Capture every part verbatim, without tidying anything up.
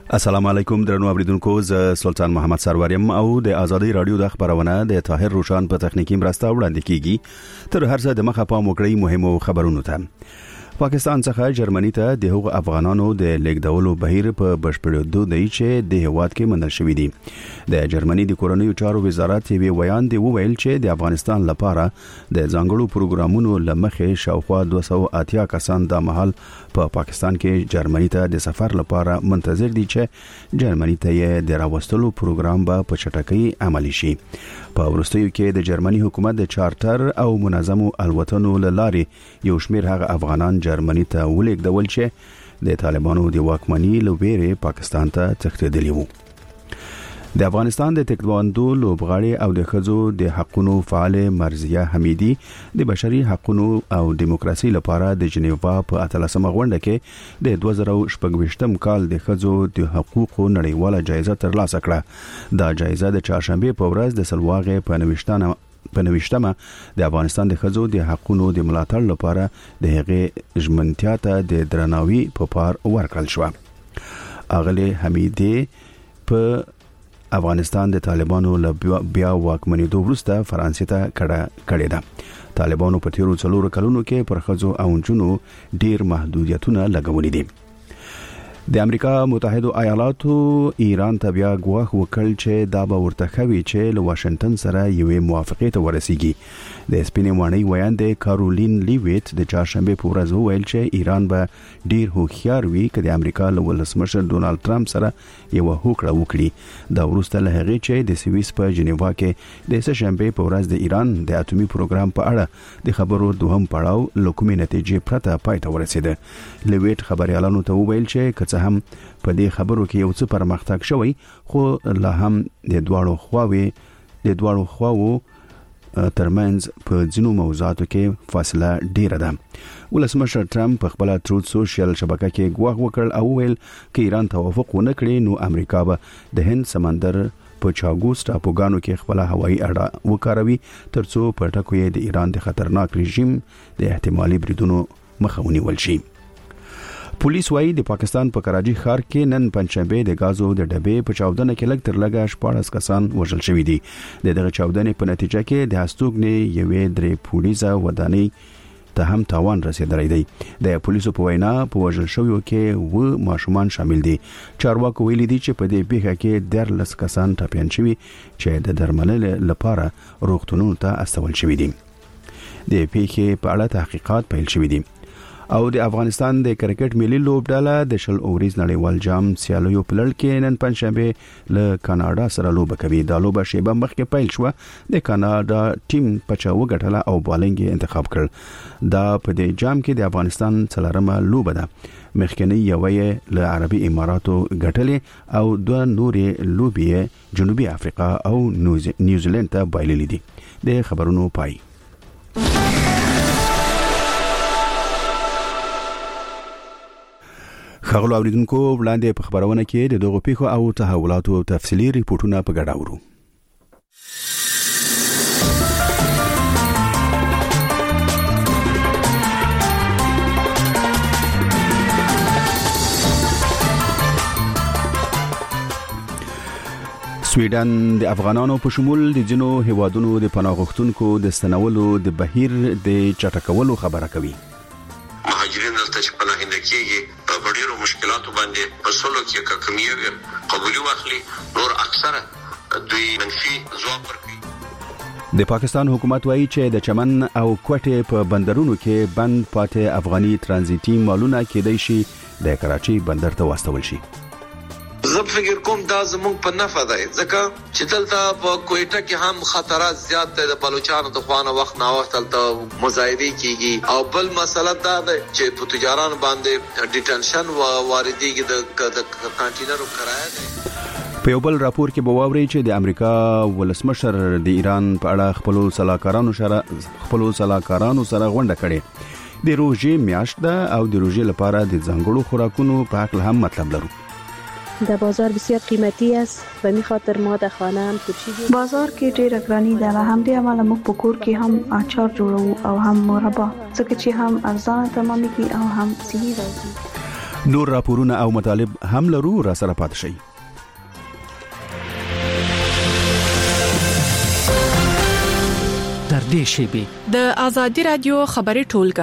السلام علیکم درنو اوریدونکو، ز سلطان محمد سروریم او د ازادي رادیو د خبرونه د طاهر روشان په تخنیکی مرسته وړاندې کیږي. تر هر څه د مخه پام وکړئ مهمو خبرونو ته. پاکستان څخه جرمني ته د هغو افغانانو د لیږدولو بهیر په بشپړېدو دی چې د هیواد کې منل شوی دی. د جرمني د کورنیو چارو وزارت یې ویان دی وویل چې د افغانستان لپاره د ځانګړو پروګرامونو لمخې شاوخوا دوه سوه اتیا کسان د محل په پا پاکستان کې جرمني ته د سفر لپاره منتظر دي چې جرمني ته یې د راوستلو پروګرام به په چټکۍ عملي شي. په وروستیو کې د جرمني حکومت د چارټر او منظمو الوتنو لارې یو شمېر هغه افغانان جرمني ته ولېږدول چې د طالبانو د واکمنۍ له ویرې پاکستان ته تښتېدلي وو. د افغانستان د تکواندو لوبغاړي او د ښځو د حقوقو فعال مرزیه حمیدي د بشري حقوقو او دیموکراسي لپاره د جنیوا په اتلسمه غونډه کې د دوه زره شپږ کال د ښځو د حقوقو نړیواله جایزه ترلاسه کړه. دا جایزه د چهارشنبه په ورځ د سلواغې په نوښتنه په نوښتمه د افغانستان د ښځو د حقوقو د ملاتړ لپاره د هغې ژمنتیا ته د درناوي په پار ورکړل شو. اغلی حمیدي په افغانستان د طالبانو له بیا واکمنېدو وروسته فرانسې ته کډه کړې ده. طالبانو په تیرو څلورو کلونو کې پر ښځو او نجونو ډیر محدودیتونه لګولي دي. د امریکا متحده ایالاتو ایران ته بیا غواخ وکړ چې دا به ورته خوي چې له واشنگټن سره یوې موافقې ته ورسیږي. د سپینې وانی ویان د کارولین لیویت د چهارشنبه په ورځ وویل چې ایران به ډیر هوښیار وي چې د امریکا له ولسمشر ډونالد ټرمپ سره یو هوکړه وکړي. دا وروسته له هغې چې د سویس په جنیوا کې د سهشنبه په ورځ د ایران د اټومي پروګرام په اړه د خبرو دوهم پړاو له کومې نتیجې پرته پای ته ورسېده. لیویت خبريالانو ته وویل چې هم په دې خبرو کې یو څه پرمختګ شوی، خو لا هم د دواړو خواوې د دواړو خواوو ترمنځ په ځینو موضوعاتو کې فاصله ډیره ده. ولسمشر ټرمپ په خپل تروت سوشل شبکه کې غواخ وکړ او ویل چې ایران توافق ونه کړي نو امریکا به د هند سمندر په چاګوس ټاپوګانو کې خپل هوایي اډه وکاروي ترڅو په ټکو یې د ایران د خطرناک رژیم د احتمالي بریدونو مخه ونیول شي. پولیس وايي د پاکستان په کراچي ښار کې نن پنځشنبه د غازو د ډبې په چاودنه کې لږ تر لږه شپږ کسان وژل شوي دي. د دغه چاودنې په نتیجه کې د هستوګنې یوې درې پولیسه ودانۍ ته هم تاوان رسیدلی دی. د پولیسو په وینا په وژل شویو کې و ماشومان شامل دي. چارواکو ویلي دي چې په دې پیښه کې دیارلس کسان ټپیان شوي چې د درملنې لپاره روغتونونو ته استول شوي دي. د پیښې په اړه تحقیقات پیل شوي دي. او د افغانستان د کرکټ ملي لوبډله د شل اوریز نړیوال جام سیالیو په لړ کې نن پنځشنبه له کاناډا سره لوبه کوي. دا لوبه شیبه مخکې پیل شو. د کاناډا ټیم پچا وګټله او بالنګ انتخاب کړ. دا په دې جام کې د افغانستان څلورمه لوبه ده. مخکنی یوې له عربي اماراتو ګټلې او دوه نورې لوبې جنوبي افریقا او نیوزیلند ته بایللې دي. د خبرونو پای. خغلو اوریدونکو وړاندې په خبرونه کې د دغو پیښو او تحولاتو تفصیلی ریپورتونه په ګډه اورو. سویډن د افغانانو په شمول د جنو هیوادونو د پناه غوښتونکو د ستنولو د بهیر د چټکولو خبره کوي. مهاجرین دلته چې پناه هندکیږي په ډیرو مشکلاتو باندې په سلو کې کمیوي قبولي واخلي، نور اکثره دوی منفي ځواب ورکوي. د پاکستان حکومت وایي چې د چمن او کوټې په بندرونو کې بند پاتې افغاني ترانزیتي مالونه کېدای شي د کراچي بندر ته واستول شي. زه فکر کوم دا زموږ په نفع ده، ځکه چې دلته په کوټه کې هم خطرات زیات دي. د بلوچستان د خوانه وخت نه وخت دلته مزایده کیږي او بل مسله دا ده چې په تجاران باندې ډیټنشن و واردېږي د کانټینرو کرایه ده. په یو بل راپور کې به واوري چې د امریکا ولسمشر د ایران په اړه خپل سلاکارانو سره خپل سلاکارانو سره غونډه کړې. د روژې میاشت ده او د روژې لپاره د ځانګړو خوراکونو په اړه هم مطلب لرو. در بازار بسیار قیمتی است و می خاطر ما در خانه هم ترشی بازار کې ډېر ګرانی ده. له همدې امله موږ په کور کې هم اچار جوړو او هم مربا، ځکه چې هم ارزانه تمامېږي او هم صحي راځي. نور راپورونه او مطالب هم لرو، را سره پات شي. در دې شیبې د آزادي رادیو خبري ټولګه.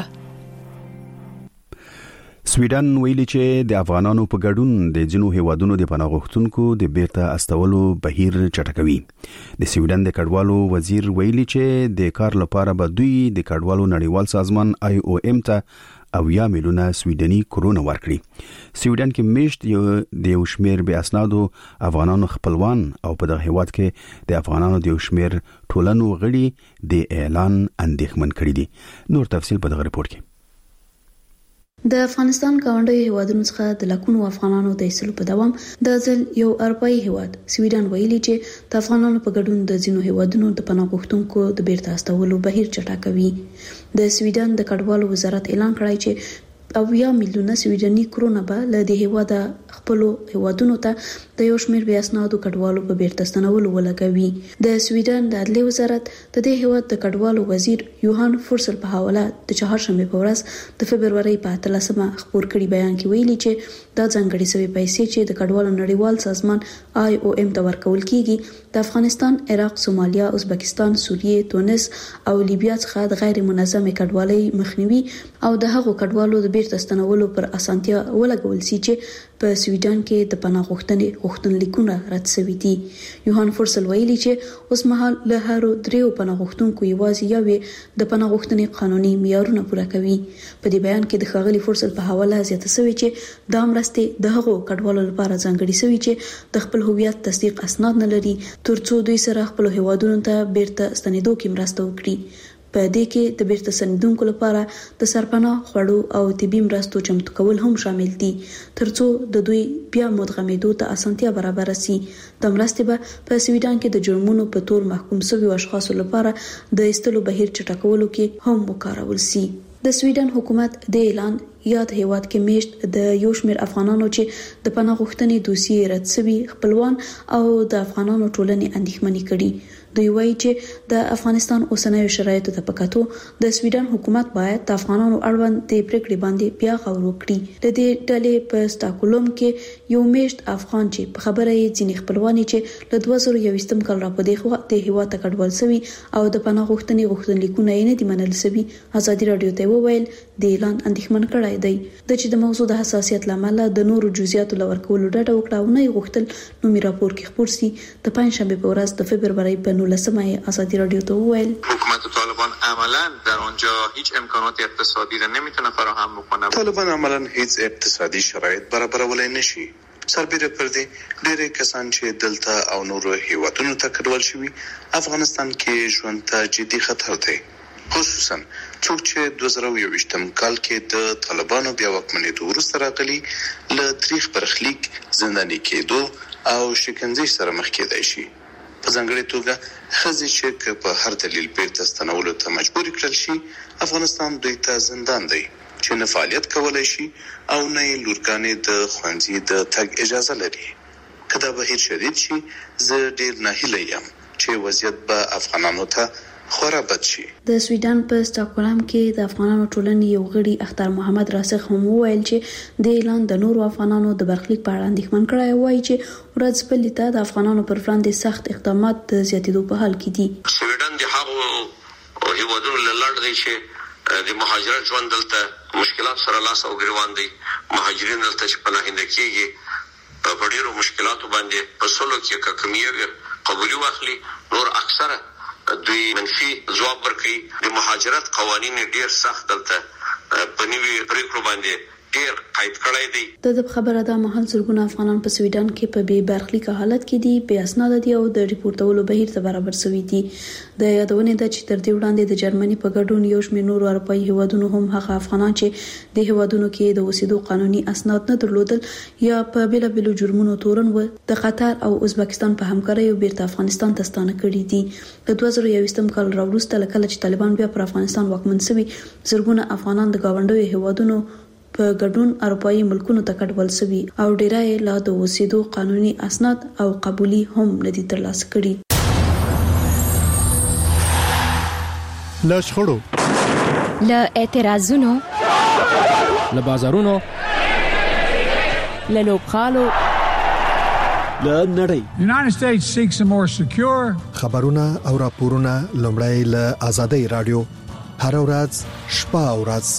سویډن ویلي چې د افغانانو په ګډون د جنو هیوادونو د پناه غوښتونکو د بیرته استولو بهیر چټکوي. د سویډن د کډوالو وزیر ویلي چې د کار لپاره به دوی د کډوالو نړیوال سازمان آی او ام ته او یا میلیونه سویډني کرونه ورکړي. سویډن کې میشت یو د یو شمیر به اسنادو افغانانو خپلوان او په دغه هیواد کې د افغانانو د یو شمیر ټولنو غړي د اعلان اندېښمن کړي دي. نور تفصیل په دغه ریپورت کې. د افغانستان ګاونډي هیوادونو څخه د لکونو افغانانو د ایستلو په دوام د ځل یو اروپאי هیواد سویډن ویلي چې د افغانانو په ګډون د ځینو هیوادونو د پناه غوښتونکو د بیرته استولو بهیر چټکوي. د سویډن د کډوالو وزارت اعلان کړی چې او یا میلیونه سویډني کرونه به له دې هیواده خپل هیوادونو ته د یو شمیر بیا اسنادو کډوالو په بیرته ستنولو ولګوي. د سویډن د عدلي وزارت د دې هیواد د کډوالو وزیر یوهان فورسل په حواله د چهارشنبه په ورځ د فبرवरी په اتلسمه خبر کړي بیان کې ویلي چې دا ځانګړي سوي پیسې چې د کډوالو نړیوال سازمان آی او ام ته ورکول کیږي د افغانستان، عراق، سومالیا، ازبکستان، سوریه، تونس او لیبیا څخه د غیر منظم کډوالۍ مخنیوي او د هغو کډوالو د بیرته ستنولو پر اسانتیا ولګول سي چې په سویډن کې د پناه غوښتنې غوښتنلیکونه رد شوي دي. یوهان فورسل ویلي چې اوس مهال له هر دریو پناه غوښتونکو یوازې یوې د پناه غوښتنې قانوني معیارونه پوره کوي. په دې بیان کې د ښاغلي فورسل په حواله زیاته شوی چې دا مرستې د هغو کډوالو لپاره ځانګړي شوي چې د خپل هویت تصدیق اسناد نه لري ترڅو دوی سره خپل هیوادونو ته بیرته ستنېدو کې مرسته وکړي. په دې کې د بیرته ستنېدونکو لپاره د سرپناه خوړو او طبي مرستو چمتو کول هم شامل دي ترڅو د دوی بیا مدغمېدو ته اسانتیا برابر شي. د مرستې به په سویډن کې د جرمونو په تور محکوم شوي اشخاصو لپاره د ایستلو بهیر چټکولو کې هم وکارول شي. د سویډن حکومت د اعلان یاد هیواد کې میشت د یو شمیر افغانانو چې د پناه غوښتنې دوسیې رد شوي خپلوان او د افغانانو ټولنې اندېښمنې کړي. دوی وایي چې د افغانستان اوسنیو شرایطو ته په کتو د سویډن حکومت باید د افغانانو اړوند د پریکړې باندې بیا غور وکړي. د دې ډلې په سټاکهولم کې یو میشت افغان چې په خبره یې ځینې خپلوان چې له دوه زره یوویشتم کال را په دې خوا د هیواد ته کډوال شوي او د پناه غوښتنې غوښتنلیکونه یې نه دي منل شوي. ازادي رادیو ته وویل د اعلان اندېښمن کړی دی د چې د موضوع د حساسیت لامل د نورو جزئیاتو لور کولو ډډه وکړه او نه غوښتل نو می راپور کې خبر سي. د پنځشنبه په ورځ د فبرवरी په نولسمه آزادی رادیو ته وویل حکومت طالبان عملا در آنجا هیچ امکانات اقتصادی را نمیتونه فراهم بکنه. طالبان عملا هیچ اقتصادي شرایط برابرولای نشي. سربیره پر دې ډېر کسان چې دلته او نورو هیوادونو ته کډوال شوي افغانستان کې ژوند ته جدي خطر دی، خصوصا څوک چې دوه زره یوویشتم کال کې د طالبانو بیا واکمنېدو وروسته راغلي له تاریخ برخلیک زنداني کېدو او شکنجې سره مخ کېدای شي. په ځانګړې توګه ښځې چې په هر دلیل بیرته ستنولو ته مجبور کړل شي افغانستان دوی ته زندان دی چې نه فعالیت کولای شي او نه یې لورګانې د ښوونځي د تګ اجازه لري. که دا بهیر شدید شي زه ډېر ناهیلی یم چې وضعیت به افغانانو ته خورا بد شي. د سویډن په سټاکهولم کې د افغانانو ټولنې یو غړي اختر محمد راسخ هم وویل چې د اعلان د نورو افغانانو د برخلیک په اړه اندېښمن کړی وایي چې ورځ په لیته د افغانانو پر وړاندې سخت اقدامات د زیاتېدو په حال کې دي. سویډن د هغو هیوادونو له لړ دی چې د مهاجرت ژوند دلته مشکلات سره لاس او ګریوان دي. مهاجرین دلته چې پناهنده کیږي په ډیرو مشکلاتو باندې په سلو کې کمیوي قبولي واخلي نور اکثره دوی منفي ځواب ورکړي. د مهاجرت قوانين ډیر سخت دلته په نیوي پریکړو باندې ډیر قید کړی دی. د خبره ده محل زرګونه افغانان په سویډن کې په بې برخلیک حالت کې دي، بې اسناد دي او د ریپورتولو بهیر ته برابر شوي دي. د یادونه ده چې تر دې وړاندې د جرمني په ګډون یو شمېر نورو اروپایي هیوادونو هم هغه افغانان چې د هیوادونو کې د اوسېدو قانوني اسناد نه درلودل یا په بیلابیلو جرمونو تورن و د قطر او ازبکستان په همکارۍ بیرته افغانستان ته ستانه کړي دي. د دوه زره یوویشتم کال راوروسته کله چې طالبان بیا پر افغانستان واکمن شوي زرګونه افغانان د گاونډیو هیوادونو په ګډون اروپایي ملکونو ته کډوال شوي او ډیری لا د اوسېدو قانوني اسناد او قبولي هم ندي ترلاسه کړي. له شخړو، له اعتراضونو، له بازارونو للوبخالو له نړۍ. United States seeks a more secure خبرونه او راپورونه لومړی له آزادۍ رادیو هر ورځ شپه او ورځ.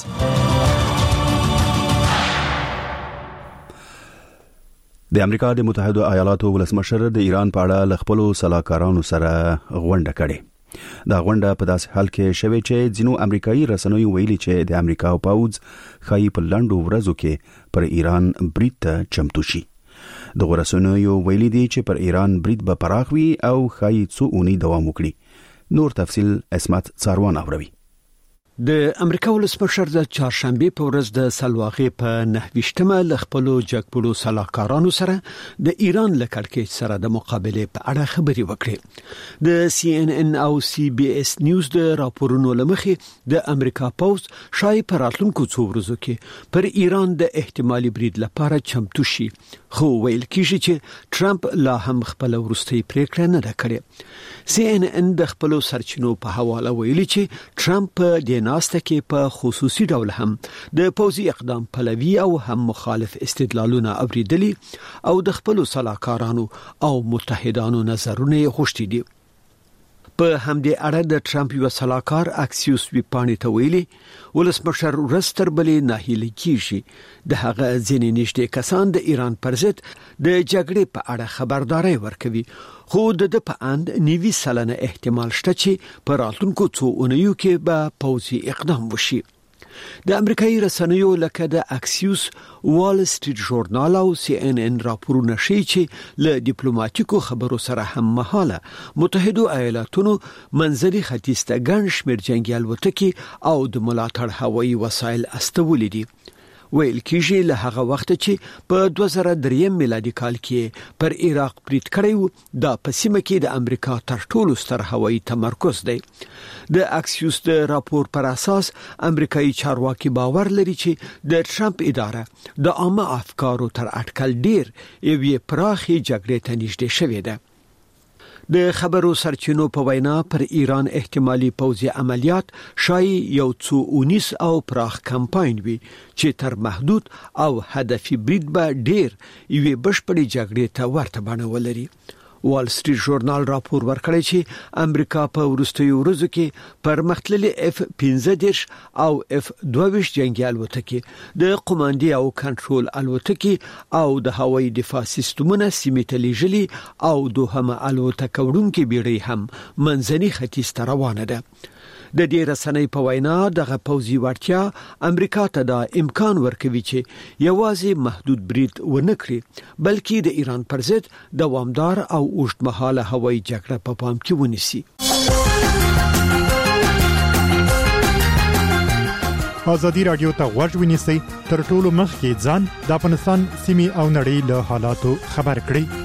د امریکا د متحده ایالاتو ولسمشر د ایران په اړه ل خپل سلاکارانو سره غونډه کړې. دا غونډه په داسې حال کې شوې چې ځینو امریکایي رسنیو ویلي چې د امریکا پوځ خای په لندو ورځو کې پر ایران برید ته چمتو شي. د رسنیو ویلي دي چې پر ایران برید به پراخ وي او خای څو اونۍ دوام وکړي. نور تفصيل اسمت څاروان اوروي. د امریکا ولسمشر د چهارشنبه په ورځ د سلواغې په نهویشتمه ل خپل جګپړو سلاکارانو سره د ایران له کړکېچ سره د مقابله په اړه خبري وکړي. د سی ان ان او سی بي اس نیوز د راپورونو لمخې د امریکا پوز شای پر راتلونکو څو ورځو کې پر ایران د احتمالي برید لپاره چمتو شي، خو ویل کیږي چې ټرمپ لا هم خپل ورستي پریکړه نه کړې. سی ان ان د خپل سرچینو په حواله ویلي چې ټرمپ د ناسته کې په خصوصي ډول هم د پوزي اقدام پلوي او هم مخالف استدلالونه اوریدلي او د خپل سلاکارانو او متحدانو نظرونه غوښتي دي. په همدې اړه د ټرمپ یو سلاکار اکسیوس ویپانی ته ویلي ولسمشر رستر بلې ناهیلي کیږي د هغه ځینې نشته کسان د ایران پر ضد د جګړې په اړه خبرداري ورکوي، خو د په اند نیوي سلنه احتمال شته چې په راتلونکو څو اونیو کې به پوځي اقدام وشي. د امریکایي رسنیو لکه د اکسیوس، وال سټریټ ژورنال او سی ان ان راپورونه شي چې له ډیپلوماټیکو خبرو سره هم مهاله متحده ایالاتونو منځني ختیځ ته ګڼ شمېر جنگي الوتکې او د ملاتړ هوایي وسایل استولې دي. ویل کیږي له هغه وخت چې په دوه زره درې میلادي کال کې پر عراق برید کړی دا په سیمه کې د امریکا تر ټولو ستر هوایي تمرکز دی. د اکسیوس د راپور پر اساس امریکایي چارواکي باور لري چې د ټرمپ اداره د عامه افکارو تر اټکل ډیر یوې پراخي جګړې ته نږدې شوې ده. د خبرو سرچینو په وینا پر ایران احتمالي پوځي عملیات شای یو څو اونیس او پراخ کمپاین وي چې تر محدود او هدفي برید به ډیر یوې بشپړې جګړې ته ورته بڼه ولري. وال سټریټ ژورنال راپور ورکړی چې امریکا په وروستیو ورځو کې پرمختللي اف پنځه دېرش او اف دوه ویشت جنگي الوتکې د قوماندې او کنټرول الوتکې او د هوایي دفاع سیستمونو سیمې ته لیږلي او دوهمه الوتکه وړونکې بیړۍ هم منځني ختیځ ته روانه ده. د دې رسنۍ په وینا دغه پوځي وړتیا امریکا ته د امکان ورکوي چې یوازې محدود برید ونه کړي بلکې د ایران پر ضد دوامدار او اوږدمهاله هوایي جګړه په پام کې ونیسي. آزادي رادیو ته غوږ ونیسئ، تر ټولو مخکې ځان د افغانستان سیمې او نړۍ له حالاتو خبر کړئ.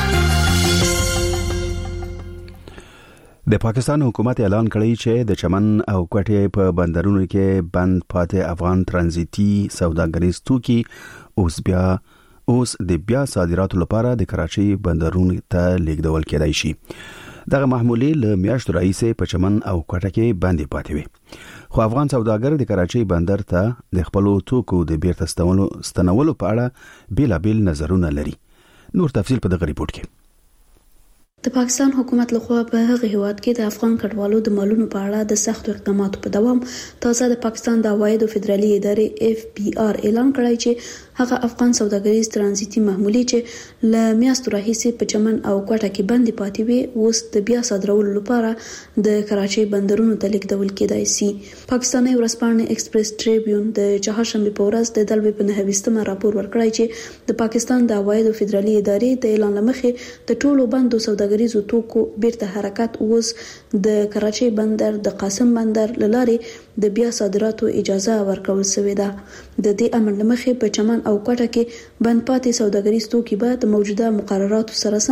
د پاکستان حکومت اعلان کړی چې د چمن او کوټې په بندرونو کې بند پاتې افغان ترانزیتي سوداګریز توکي اوس بیا اوس د بیا صادراتو لپاره د کراچۍ بندرونو ته لیږدول کېدای شي. دغه محمولې له میاشتو راهیسې په چمن او کوټه کې بندې پاتې وي، خو افغان سوداګر د کراچۍ بندر ته د خپل توکو د بیرته ستنولو په اړه بیلابیل نظرونه لري. نور تفصیل په دغه ریپورت کې. د پاکستان حکومت لخوا په هغه هیواد کې د افغان کډوالو د مالونو په اړه د سختو اقداماتو په دوام تازه د پاکستان د عوایدو فدرالي ادارې اف پی آر اعلان کړی چې هغه افغان سوداګریز ترانزیتي محمولې چې ل میاشتو راهیسې په چمن او کوټه کې بندې پاتې وي اوس د بیا صادرولو لپاره د کراچۍ بندرونو ته لیږدول کېدای شي. پاکستاني ورځپاڼه ایکسپریس ټریبیون د چهارشنبه په ورځ د دلوي په نهویشتمه راپور ورکړی چې د پاکستان د عوایدو فدرالي ادارې د اعلان لمخې د ټولو بندو سوداګریزو توکو بیرته حرکت اوس د کراچۍ بندر د قاسم بندر لارې د بیا صادراتو اجازه ورکول شوې ده. د دې امر لمخې په چمن او کوټه کې بند پاتې سوداګریز توکي به د موجوده مقرراتو سره سم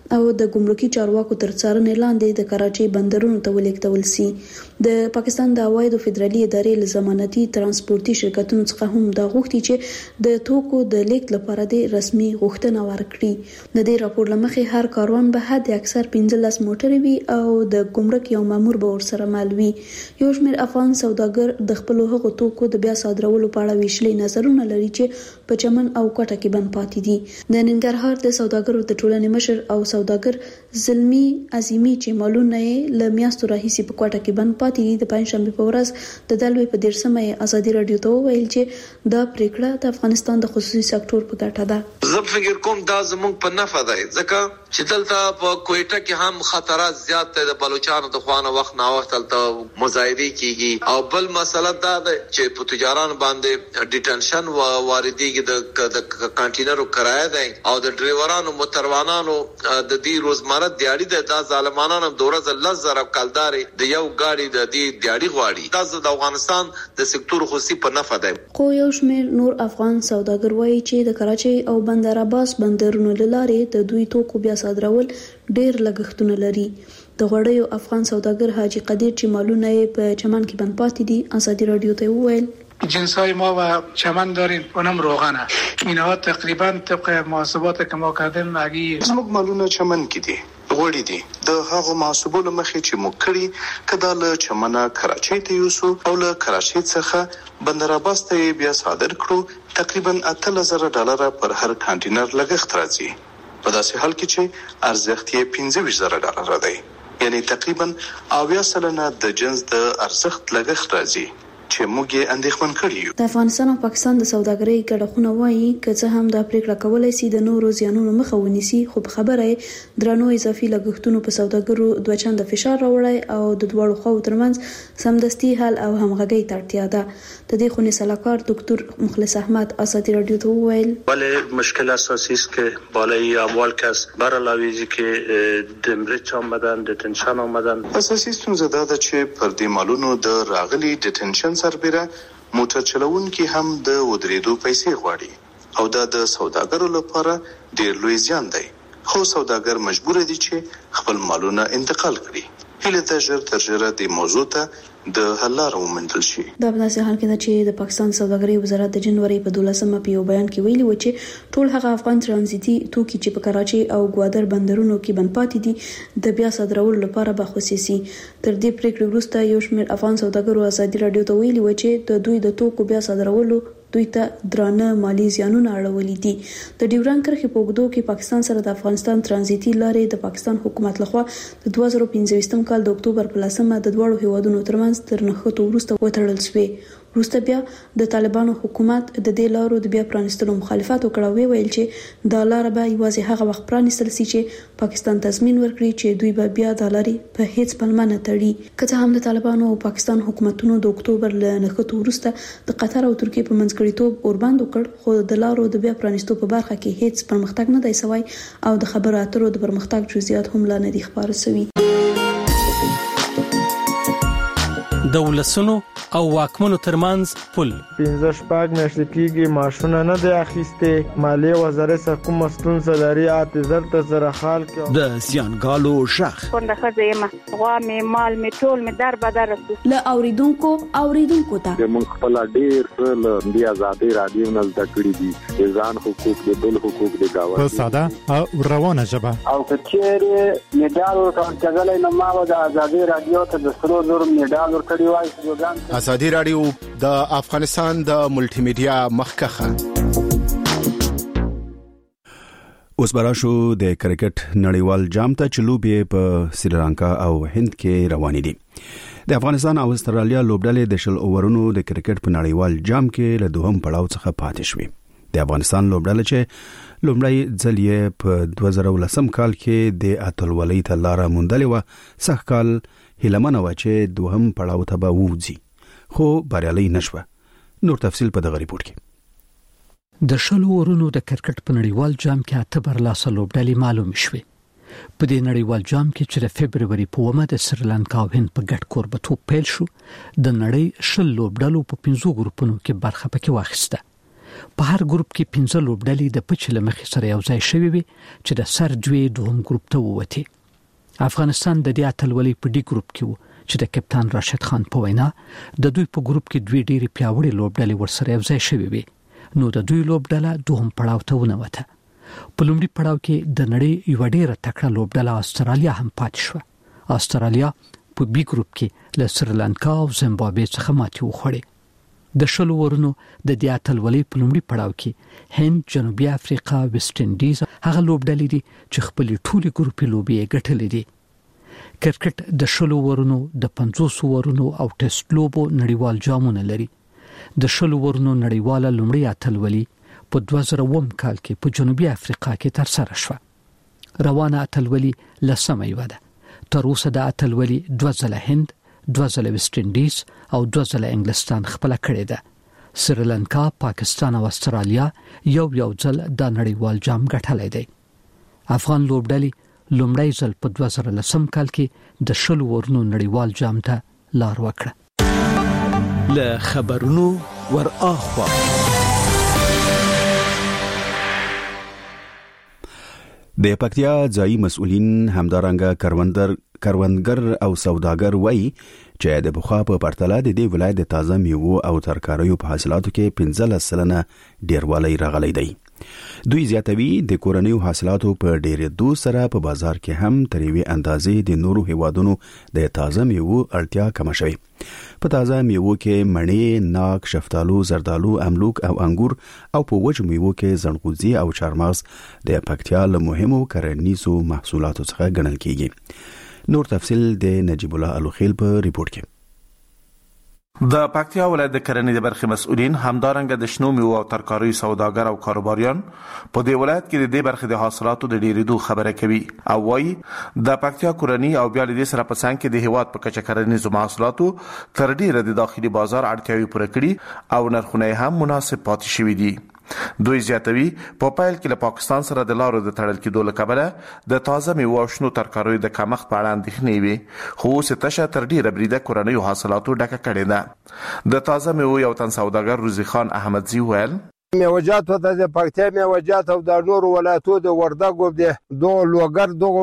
او د ګمرکي چارواکو تر څارنې لاندې د کراچۍ بندرونو ته ولیږدول شي. د پاکستان د عوایدو فدرالي ادارې له ضمانتي ترانسپورتي شرکتونو څخه هم دا غوښتي چې د توکو د لیږد لپاره د رسمي غوښتنه ورکړي. د دې راپور لمخې هر کاروان به حد اکثر پنځلس موټرې وي او د ګمرک یو مامور به ورسره مل وي. یو شمېر افغان سوداګر د خپل هغو توکو د بیا صادرولو په اړه ویشلي نظرونه لري چې په چمن او کوټه کې بند پاتې دي. د ننګرهار د سوداګرو د ټولنې مشر او سوداګر زلمی عظیمی چې مالونه یې له میاشتو راهیسې په کوټه کې بند پاتې دي د پنځشنبه په ورځ د دلوي په دیرشمه ازادي رادیو ته وویل چې دا پریکړه د افغانستان د خصوصي سکتور په ګټه ده. زه فکر کوم دا زموږ په نفع ده ځکه چې دلته په کوټه کې هم خطرات زیات دي. د بلوچستان د خوانه وخت نه وخت دلته مزایده کیږي او بل مسله دا ده چې په تجاران باندې ډیټنشن و واردېږي د کانټینرو کرایه ده او د ډرایورانو موټروانانو د دې روزمره دیاړي د دا ظالمانانو دورز الله زره کالداري د یو گاډي د دې دیاړي غواړي. دا د افغانستان د سکتور خصوصي په نفع ده. خو یو شمېر نور افغان سوداګر وایي چې د کراچۍ او بندر عباس بندرونو لارې د دوی توکو بیا صادرول ډېر لګښتونه لري. د غوړیو افغان سوداګر حاجی قدیر چې مالونه یې په چمن کې بند پاتې دي ازادي رادیو ته وویل جنسای ما و چمن داریم اونم روغنه اینها تقریبا طبق محاسبات که ما کردیم اگه زموږ مالونه چمن کې دي غوړي دي د هغه محاسبو مخې چې موږ کړی کدا له چمنه کراچۍ ته یوسو او له کراچۍ څخه بندر عباس ته بیا صادر کړو تقریبا اته زره ډالر پر هر کانټینر لګښت راځي. په داسې حال کې چې ارزښت یې پنځه ویشت زره ډالر دی یعنی تقریبا اویا سلنه د جنس د ارزښت لګښت راځي چې موږ یې اندېښمن کړی یو. د افغانستان او پاکستان د سوداګرۍ ګډښتونه وایي که څه هم دا پریکړه کولای شي د نورو زیانونو مخه ونیسي خو په خبره درنو اضافي لګښتونو په سوداګرو دوه چنده فشار راوړی او د دوړو خو ترمنځ سمدستي حل او همغږي ته اړتیا ده. د دې خونې سلاکار ډاکټر مخلص احمد ازادي رادیو ته وویل ولی مشکل اساسی است که بالای اموال کس برعلاوه که د امریت آمدن دټنشن آمدن اساسي ستونزه دا ده چې پر دې مالونو د راغلي دټنشن سربېره موټر چلوونکي هم د ودرېدو پیسې غواړي او دا د سوداګرو لپاره ډېر لوی زیان دی. خو سوداګر مجبور دي چې خپل مالونه انتقال کړي. هله ته ژر تر ژره د موضوع ته د حل لاره وموندل شي. دا په داسې حال کې ده چې د پاکستان سوداګرۍ وزارت د جنوري په دولسمه په یو بیان کې ویلي و چې ټول هغه افغان ترانزیتي توکي چې په کراچۍ او ګوادر بندرونو کې بند پاتې دي د بیا صادرولو لپاره به خصوصي. تر دې پریکړې وروسته یو شمېر افغان سوداګرو ازادي رادیو ته ویلي و چې د دوی د توکو بیا صادرولو دوی ته درانه مالی زیانونه اړولي دي. د ډیورند کرښې په اوږدو کې پاکستان سره د افغانستان ترانزیتي لارې د پاکستان حکومت لخوا د دوه زره پنځه کال د اکتوبر په لسمه د دواړو هیوادونو ترمنځ تر نښتو وروسته وتړل شوې. وروسته بیا د طالبانو حکومت د دې لارو د بیا پرانستلو مخالفت وکړ او ویل چې دا لار به یوازې هغه وخت پرانستل شي چې پاکستان تضمین ورکړي چې دوی به بیا د لارې په هیڅ پلمه نه تړي. که څه هم د طالبانو او پاکستان حکومتونو د اکتوبر له نښتو وروسته د قطر او ترکیې په منځګړیتوب اوربند وکړ خو د لارو د بیا پرانستو په برخه کې هیڅ پرمختګ نه دی شوی او د خبرو اترو د پرمختګ جزئیات هم لا نه دي خبره شوي. د ولسونو او واکمنو ترمنځ پل پنځه شپږ میاشتې کېږي معاشونه نه دی اخیستې. مالیې وزارت څخه کومه ستونزه لري اته زر ته زره خال کې د زیانګالو ژغ پنده ښځه یم غوا مې مال مې ټول مې در بدر رسو له اوریدونکو اوریدونکو ته موږ خپل ډېر څه له دې ازادي رادیو نه زده کړي دي ځان حقوق د بل حقوق د گاوه په ساده او روانه ژبه او کچېره میډال ورکړل نو ما د ازادي رادیو ته د سرو نور میډال ورکړی وای. ازادي رادیو د افغانستان د ملټي میډیا مخکخه. اوس براشو د کرکټ نړیوال جام ته چې لوبې په سریلانکا او هند کې روانې دي. د افغانستان او استرالیا لوبډلې د شل اوورونو د کرکټ په نړیوال جام کې له دوهم پړاو څخه پاتې شوې. د افغانستان لوبډلې چې لومړی ځل یې په دوه زره ولسم کال کې د اتلولۍ ته لاره موندلې و سږ کال هیلمنه و چې دوهم پړاو ته به ووځي خو بریالي نشوه. نور تفصیل په دغه ریپورت کې. د شلو ورونو د کرکټ په نړیوال جام کې اته برلاسه لوبډلې معلوم شوې. په دې نړیوال جام کې چې د فبرवरी په اومه د سریلانکا او هند په ګډ کوربتوب پیل شو د نړۍ شل لوبډلو په پنځو ګروپونو کې برخه پکې واخیسته. په هر ګروپ کې پنځه لوبډلې د پچله مخې سره یو ځای شوي وي چې د سر دوی دوهم ګروپ ته ووتی. افغانستان د دې اتلولۍ په ډي ګروپ کې وو چې د کپتان راشد خان په وینا د دوی په ګروپ کې دوی ډېری پیاوړي لوبډلې ورسره یو ځای شوي وي، نو د دوی لوبډله دوهم پړاو ته ونوته. په لومړي پړاو کې د نړۍ یو ډېره تکړه لوبډله استرالیا هم پاتې شوه. استرالیا په بي ګروپ کې له سریلانکا او زیمبابوې څخه ماتې وخوړې. د شلو ورونو د دې اتلولۍ په لومړي پړاو کې هند، جنوبي افریقا، ویسټ انډیز هغه لوبډلې دي چې خپل ټولي ګروپي لوبې ګټلې دي. کرکټ د شلو ورونو، د پنځوس ورونو او ټیسټ لوبو نړیوال جامونه لري. د شلو ورونو نړیواله لومړی اتلولي په دوه زره اووه کال کې په جنوبي افریقا کې تر سره شوه. روانه اتلولي لسمه یوه ده. تر اوسه د اتلولي دوه ځله هند، دوه ځله ویسټ انډیز او دوه ځله انګلستان خپل کړی ده. سریلانکا، پاکستان او استرالیا یو یو ځل د نړیوال جام ګټلی دی. افغان لوبډلې لومړی ځل په دوه زره لسم کال کې د شلو ورونو نړیوال جام ته لار وکړه. له خبرونو ور اخوا د پکتیا ځایي مسؤلین همدارنګه کروندګر کروندګر او سوداګر وایي چې د بخوا په پرتله د دې ولایت د تازه میوو او ترکاریو په حاصلاتو کې پنځلس سلنه ډیروالی راغلی دی. دوی زیاتوي د کورنیو حاصلاتو په ډیرېدو سره په بازار کې هم تر یوې اندازې د نورو هیوادونو د تازه میوو اړتیا کم شوې. په تازه میوو کې مڼې، ناک، شفتالو، زردالو، املوک او انګور او په وچ میوو کې زنغوزي او چارمغز د پکتیا له مهمو کرنیزو محصولاتو څخه ګڼل کیږي. نور تفصیل د نجیب الله الوخیل په ریپورت کې. د پکتیا ولایت د کرنې د برخې مسؤلین همدارنګه د شنو میوو او ترکاریو سوداګر او کاروباریان په دې ولایت کې د دې برخې د حاصلاتو د ډیرېدو خبره کوي او وايي د پکتیا کورنی او بیا د سره په څنګ کې د هیواد په کچه کرنیزو محصولاتو تر ډیره د داخلي بازار اړتیاوې پوره کړي او نرخونه هم مناسب پاتې شوي دي. دوی زیاتوي په پایل کې له پاکستان سره د لارو د تړل کېدو له کبله د تازه میوو او شنو ترکاریو د کمښت په اړه اندېښنې وي، خو اوس یې تشه تر ډیره بریده کورنیو حاصلاتو ډکه کړې ده. د تازه میوو یو تن سوداګر روزي خان احمدزي ویل میوجات ته د پکتیا میوجات او د نورو ولایتو د وردګو د دوه لوګر دغه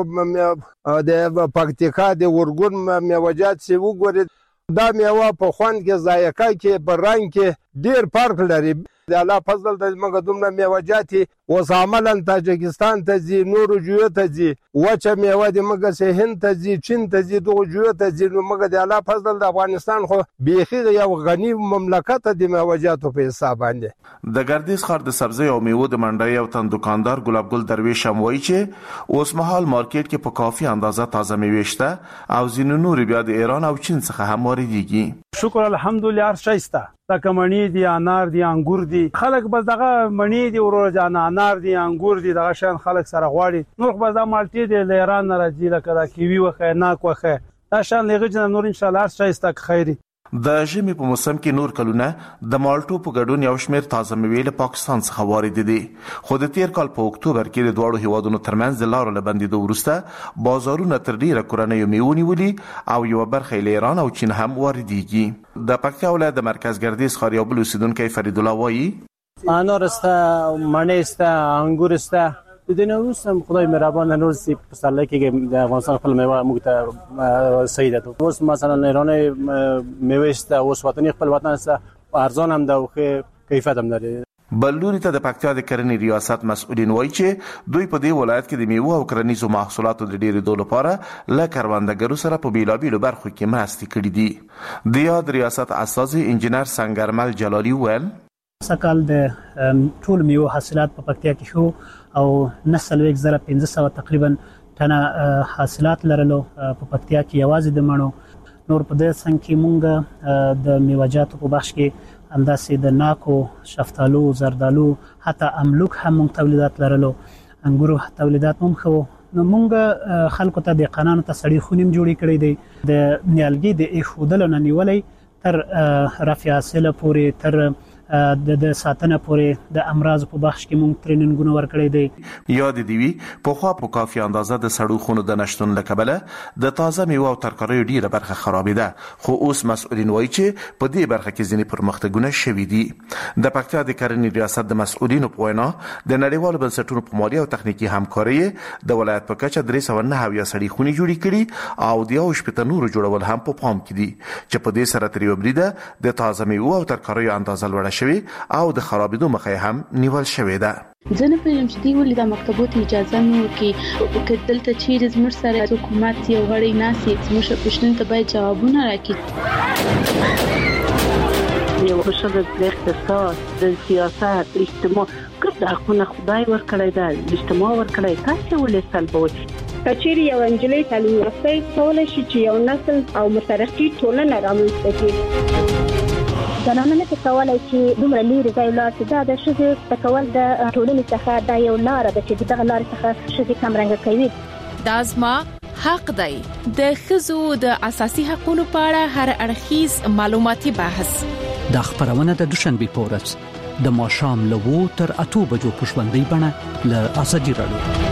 د پکتیکا د ورګون میوجات سی وګوري دا میوه په خوند کې، ذایقه کې، په رنګ کې ډیر فرق لري. د الله فضل د موږ دومره میوجات اوس عملاً تاجکستان ته ځي، نورو جوړ ته ځي، وچه میوه د موږ سه هند ته ځي، چین ته ځي، دغه جوړ ته ځي. نو موږ د الله فضل د افغانستان خو بیخي یو غنی مملکت د میوجاتو په حساب باندې. د ګردیز ښار د سبزی او میوو د منډۍ او تن دکاندار ګلاب ګل درویش هم وایي چې اوس مهال مارکیټ کې په کافي اندازه تازه میوې شته او ځینې نور بیا د ایران او چین څخه هم واردېږي. شکر الحمدلله هر شی شته، لکه مڼې دي، انار دي، انګور دي. خلک بس دغه مڼې دي، ورور جان انار دي، انګور دي، دغه شان خلک سره غواړي. نور بس د مالټې دي له ایران نه راځي، لکه د کیوي وخه، ناک وخه، دا شان لږه جن نور ان شاء الله هر شی شته خیری. د ژمي په موسم کې نور کلونه د مالټو په ګډون یو شمېر تازه میوې له پاکستان څخه وارد دي، خو د تیر کال په اکتوبر کې د دواړو هیوادونو ترمنځ د لارو له بندېدو وروسته بازارونه تر ډیره کورنیو میوو نیولي او یو برخه له ایران او چین هم واردېږي. د پکتیا ولایت د مرکز ګردیز ښار یو بل اوسیدونکی فرید الله وایي انار استه، مڼې استه، انګور استه. د دې نه وروسته خدای مهربان نور سي په سره کې د افغانستان خپل میوه موږ ته صحیح ده. اوس مثلا ایران میوه استه، اوس وطني خپل وطن استه، ارزان هم ده او کیفیت هم لري. بلوري ته د پکتیا د کرنې ریاست مسؤلین وایي چې دوی په دې ولایت کې د میوو او کرنیزو محصولاتو د ډیرېدو لپاره له کروندګرو سره په بیلابیلو برخو کې مرستې کړې دي. د یاد ریاست اساسي انجینر سنگرمل جلالی ویل سکال د ټول میوه حاصلات په پکتیا کې شو او نسل ویک زره پنځه سوه تقریبا ټنه حاصلات لرلو په پکتیا کې. یوازې د مڼو نور په دې څنګه کې مونږ د میوجاتو په بخش کې همداسې د ناکو، شفتالو، زردالو، حتی املوک هم مونږ تولیدات لرلو، انګورو تولیدات هم خو. نو مونږ خلکو ته د قانون ته سړی خونیم جوړی کړی دی د نیالګي د ایښودلو نه نیولې تر رفع حاصله پورې، تر د ساتنه پورې د امراض په بخش کې موږ ټرینینګونه ورکړی دی. یاد دی وی په خوا په کافي اندازه د سړو خونو د نشټون لکبله د تازه میوه او ترکاریو ډیره برخه خرابېده، خو اوس مسؤلین وایي چې په دې برخه کې ځینې پرمختګونه شوي دي. د پکتیا د کرنې ریاست د مسؤلینو په وینا د نړیوالو بنسټونو په مالي او تخنیکی همکاري د ولایت په کچه درې سوه نهه اویا سړې خونې جوړې کړي او د یو شپېته نورو جوړول هم په پام کې دي چې په دې سره تر یوه بریده د تازه میوه او ترکاریو اندازه لوړه شوې او د خرابېدو مخه هم نیول شوې ده. زه نه پوهیږم چې دوی ولې د مکتبونو اجازه نه ورکوي، که دلته چیرې زموږ سره حکومت یو غړی ناسي زموږ پوښتنو ته باید جوابونه راکړي. یو حشر د اقتصاد، د سیاست، اجتماع ګرد حقونه خدای ورکړی ده، اجتماع ورکړی، تاسو ولې سلبوي؟ کچېرې یو انجلۍ تعلیم یافته کولای شي چې یو نسل او مترقي ټولنه رامنځته کړي. زنانه نه کولای چې دومره لري ځای لاړ شي. دا د ښځې تکول د ټولنې څخه دا یو لاره ده چې دغه لارې څخه ښځې کمرنګه کوي. دا زما حق دی. د ښځو د اساسي حقوقو په اړه هر اړخیز معلوماتي بحث د خبرونه د دوشنبه په ورځ د ماښام له وو تر اته بجو په ژوندۍ بڼه له ازادي راډیو.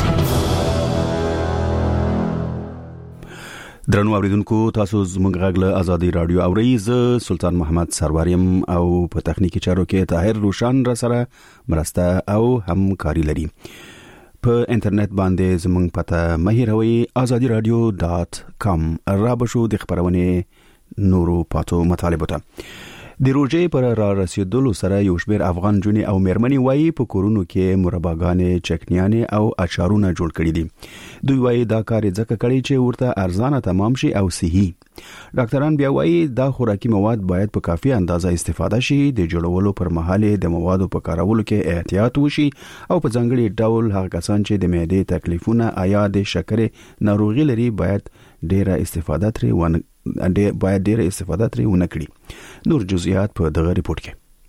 درنو اوریدونکو، تاسو زموږ غږ له ازادي راډیو اورئ. زه سلطان محمد سروریم او په تخنیکی چارو کې طاهر روشان را سره مرسته او همکاري لري. په انټرنیټ باندې زموږ پته مهیروي ازادي رادیو ډاٹ کام را بشو د خبرونه نورو پاتو مطالبه ته. د روزې پر را رسیدلو سره یو شمېر افغان جونې او مېرمنې وایي په کورونو کې مرباګانې، چکنیانې او اچارونه جوړ کړي دي. دوی وایي دا کار ځکه کړي چې ورته ارزانه تمام شي او صحي. ډاکټران بیا وایي دا خوراکي مواد باید په کافي اندازه استفاده شي. د جوړولو پر مهال د موادو په کارولو کې احتیاط وشي او په ځانګړي ډول هغه کسان چې د معدې تکلیفونه یا د شکرې ناروغي لري باید ډیره استفاده ترې ونه باید ډیره استفاده ترې ونه کړي. نور جزئیات په دغه ریپورت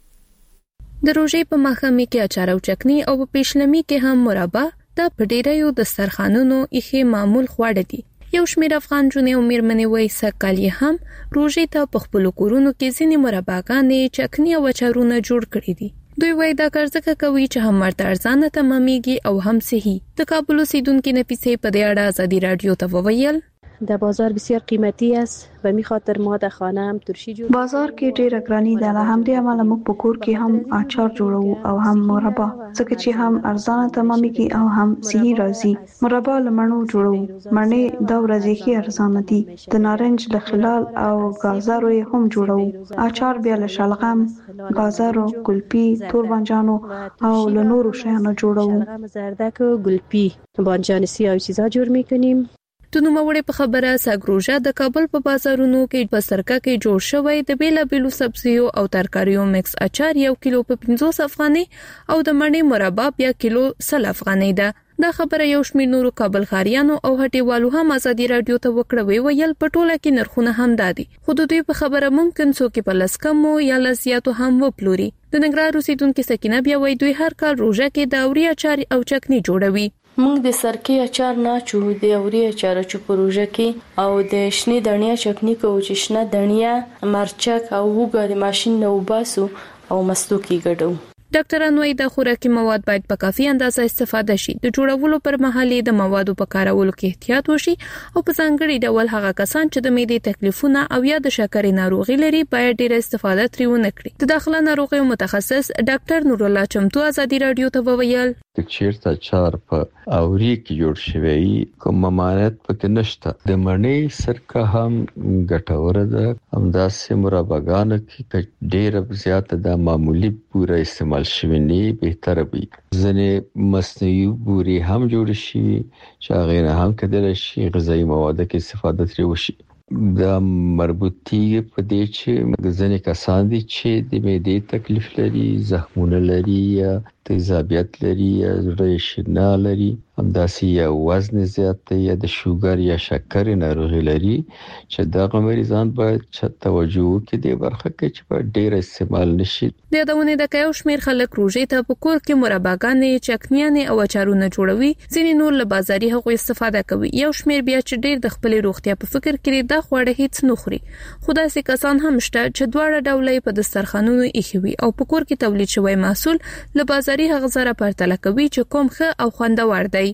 کې. د روزې په ماښامي کې اچار او چکنی او په پېشلمي کې هم مربا د پډیرایو د دسترخوانونو یې معمول خواړه دي. یو شمېر افغان جونې او مېرمنې وایي سکال یې هم روزې ته په خپلو کورونو کې ځینې مرباګانې، چکنی او اچارونه جوړ کړي دي. دوی وایي دا کار ځکه کوي چې هم مرته ارزانه تمامېږي او هم صحي. د کابل اوسیدونکي نفیسې په دې اړه ازادي راډیو ته وویل در بازار بسیار قیمتی است و می خاطر ما در خانه هم ترشی جوړ. بازار کې ډېر ګرانی ده، له همدې امله موږ په کور کې هم اچار جوړو او هم مربا، ځکه چې هم ارزانه تمامېږي او هم صحي راځي. مربا له مڼو جوړو، مڼې دا ورځې ښې ارزانه دي. د نارنج له خلال او گازرو هم جوړو. اچار بیا له شلغم، گازرو، ګلپي، تور بانجانو او له نورو شیانو جوړو. زردک و گلپي، بانجان سیاه او چیزا جوړ میکنیم. د نوموړې په خبره ساګروژه د کابل په بازارونو کې په سرکه کې جوړ شوی د بیلابیلو سبزیو او ترکاریو مکس اچار یو کیلو په پنځوس افغانۍ او د مڼې مربا بیا کیلو سل افغانۍ ده. دا خبره یو شمېر نورو کابل ښاریانو او هټیوالو هم ازادي راډیو ته وکړه. ویل په ټوله کې نرخونه هم دادي، خو د دوی په خبره ممکن څوک په لسکمو یا لزیاتو هم وپلوري. د ننګرهار اوسیدونکي سکینه بیا وایي دوی هر کال روزه کې د اوري اچار او چکنی جوړوي. موږ د سرکې اچار نه چو د اوري اچار چو پروژه کې او د شنې دنیا چکنی کو چې شنه دنیا مرچک او وګړي د ماشين نو باسو او مستو کې ګډو. ډاکټران وايي د خوراکي مواد باید په کافي اندازه استفاده شي. د جوړولو پر مهال د موادو په کارولو کې احتیاط وشي او په ځانګړي ډول هغه کسان چې د معدې تکلیفونه او یا د شکرې ناروغي لري باید ډېر استفاده ترې ونه کړي. د داخله ناروغیو متخصص ډاکټر نور الله چمتو ازادي راډیو ته وویل چیرته چار په اوري کې جوړ شوی کوم ممانعت پکې نشته. د مڼې سرکه هم ګټوره ده، همداسې مرباګانو کې ډېر زیاته د معمولی پوره استعمال شوی نه بهتره وي. ځنې مصنوعي بوري هم جوړ شي چې هغه نه هم کېدل شي غذایی مواد کې استفاده ترې وشي. دا مربوطي په دې چې ځنې کسان دي چې د معدې تکلیف لري، زخمونه لري یا تیزابیت لري یا زړه شنا لري همداسې یا وزن زیات دی یا د شوګر یا شکر ناروغي لري چې دغه مریضان باید چې توجه وکړي د برخه کې چې په ډیر استعمال نشي. د یادونه د کایو شمیر خلک روزي ته په کور کې مرباګانې چکنیانې او اچارونه جوړوي ځینې نور له بازاري هغو استفاده کوي یو شمیر بیا چې ډیر د خپل روغتیا په فکر کې د خوړه هیڅ نه خوري خو داسې کسان هم شته چې دواړه ډولې په دسترخوانونو ایښوي او په کور کې تولید شوی محصول له بازاري هغه سره پرتله کوي چې کوم ښه او خوندور دی.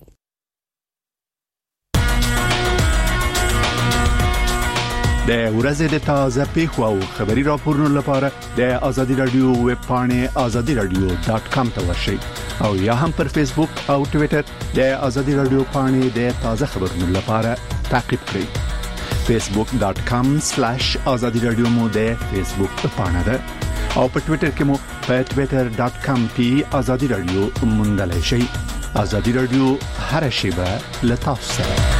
د ورځې د تازه پیښو او خبري راپورونو لپاره د آزادي رادیو ویب پاڼه آزادي رادیو ډاټ کام ته ورشئ او یا هم پر فیسبوک او ټوئیټر د آزادي رادیو پاڼه د تازه خبرونو لپاره تعقیب کړئ. فیسبوک ډاټ کام سلیش آزادي رادیو مو د فیسبوک پاڼه ده او په ټوئیټر کې مو په ټوئیټر ډاټ کام پی آزادي رادیو موندلای شئ. آزادي رادیو هر شیبه له تاسو سره.